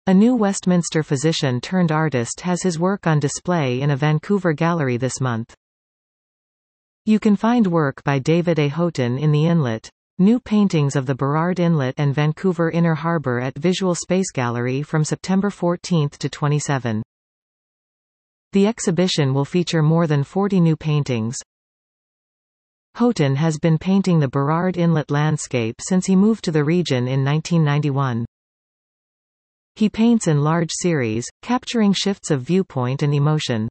A new Westminster physician-turned-artist has his work on display in a Vancouver gallery this month. You can find work by David A. Houghton in the Inlet. New paintings of the Burrard Inlet and Vancouver Inner Harbour at Visual Space Gallery from September 14 to 27. The exhibition will feature more than 40 new paintings. Houghton has been painting the Burrard Inlet landscape since he moved to the region in 1991. He paints in large series, capturing shifts of viewpoint and emotion.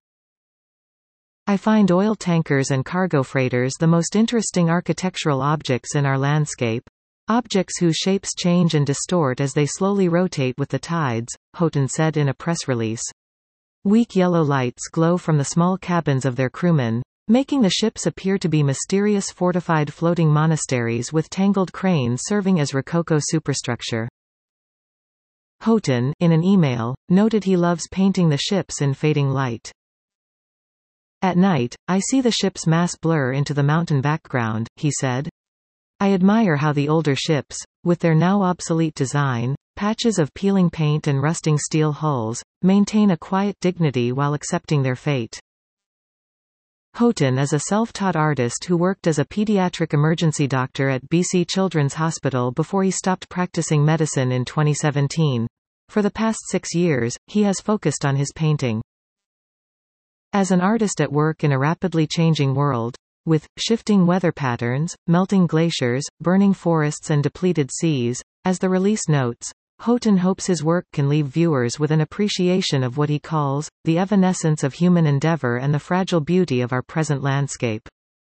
I find oil tankers and cargo freighters the most interesting architectural objects in our landscape. Objects whose shapes change and distort as they slowly rotate with the tides, Houghton said in a press release. Weak yellow lights glow from the small cabins of their crewmen, making the ships appear to be mysterious fortified floating monasteries with tangled cranes serving as Rococo superstructure. Houghton, in an email, noted he loves painting the ships in fading light. At night, I see the ship's mass blur into the mountain background, he said. I admire how the older ships, with their now obsolete design, patches of peeling paint and rusting steel hulls, maintain a quiet dignity while accepting their fate. Houghton is a self-taught artist who worked as a pediatric emergency doctor at BC Children's Hospital before he stopped practicing medicine in 2017. For the past 6 years, he has focused on his painting. As an artist at work in a rapidly changing world, with shifting weather patterns, melting glaciers, burning forests and depleted seas, as the release notes, Houghton hopes his work can leave viewers with an appreciation of what he calls, the evanescence of human endeavor and the fragile beauty of our present landscape.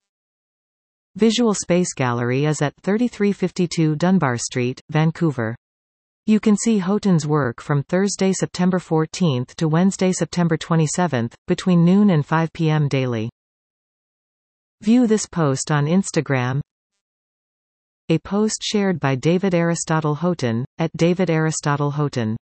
Visual Space Gallery is at 3352 Dunbar Street, Vancouver. You can see Houghton's work from Thursday, September 14 to Wednesday, September 27, between noon and 5 p.m. daily. View this post on Instagram. A post shared by David Aristotle Houghton, at David Aristotle Houghton.